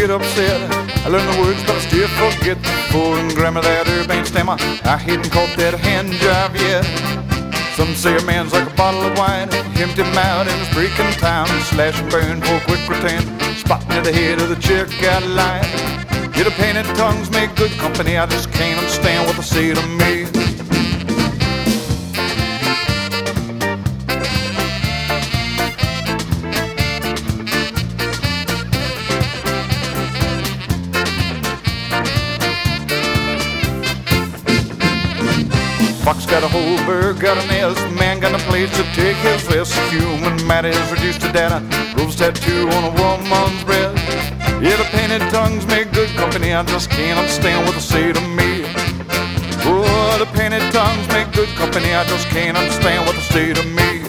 get upset. I learn the words, but I still forget the foreign grammar. That urbane stammer, I hadn't caught that hand jive yet. Some say a man's like a bottle of wine, empty him out in his breaking time, slash and burn for a quick return, spot near the head of the checkout line. Yeah, the painted tongues make good company. I just can't understand what they say to me. Fox got a whole bird, got a nest. Man got a place to take his rest. Human matter is reduced to data. Rose tattoo on a woman's breast. Yeah, the painted tongues make good company. I just can't understand what they say to me. Oh, the painted tongues make good company. I just can't understand what they say to me.